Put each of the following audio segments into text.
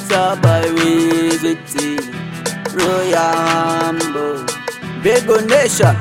Star Boy with tea, Royal Humble, Big Nation,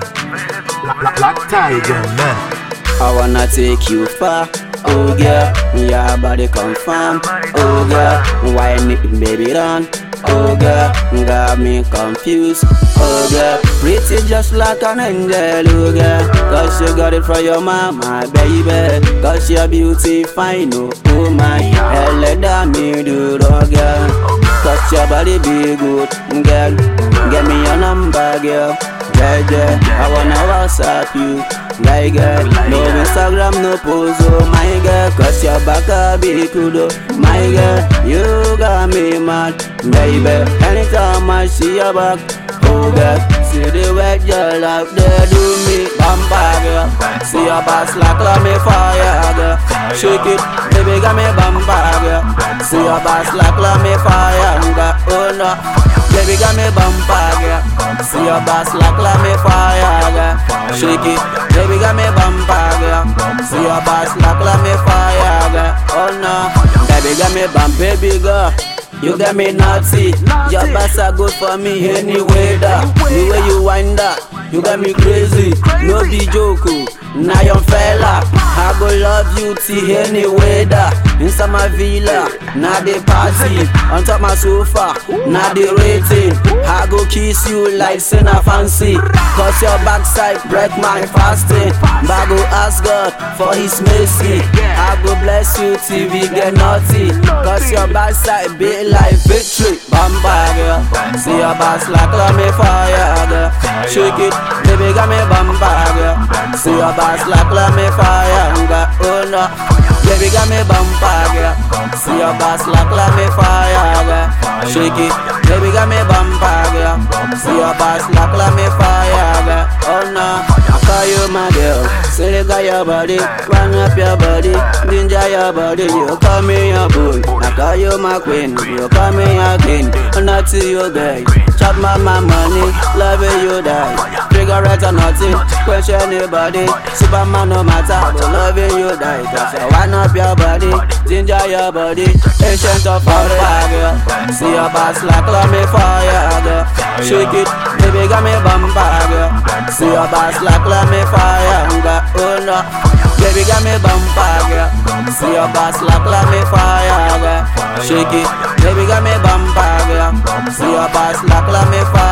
Black Tiger, man. I wanna take you far. Oh girl, your body confirm. Oh girl, why me baby run? Oh girl, got me confused. Oh girl, pretty just like an angel. Oh girl, cause you got it from your mama, baby. Cause your beauty fine, oh my. Hell, let me do it, oh girl. Cause your body be good, girl. Get me your number, girl. Yeah, I wanna WhatsApp you. My girl, no Instagram, no pose, oh my girl. Cause your back a be cool, oh my girl. You got me mad, baby. Anytime I see your back, oh girl. See the way you love, they do me bamba, girl. See your back like me fire, girl. Shake it, baby, got me bamba, girl. See your back like me fire, girl. Oh no, baby, got me bamba, girl. See your back like me fire, girl. Shake it, baby, got me bamba, girl. See your back like me fire, girl. Oh no, baby, got me bamba, baby girl. You got me naughty, your bass are good for me anyway. The way you wind up, you got me crazy. No be joke, now young fella. I go love you till anyway. Inside my villa, now they party. On top my sofa, now they rating. I go kiss you like Sena Fancy. Cause your backside break my fasting. But I go ask God for his mercy. I go bless you till we get naughty. Cause your backside be like victory. Bamba girl, see your bass like me fire girl. Shake it, baby got me bamba girl. See your bass like me fire girl. Oh no, baby got me bamba girl. See your bass like me fire girl. Shake it, baby got me bamba girl. See your bass like me fire girl. Oh no, I call you my girl. Say you got your body, run up your body, ginger your body. You call me your boy, I call you my queen. You call me your king, not to you guys. Chop my money, love you die. Cigarette or nothing, question anybody. Superman no matter, but loving you die. Cause I wind up your body, ginger your body. Ancient of all girl. See your bass like me fire girl. Shake it, baby got me bamba girl. See your bass like me fire girl. Oh no, baby got me bamba girl. See your bass like me fire girl. Shake it, baby got me bamba girl. See your bass like me fire.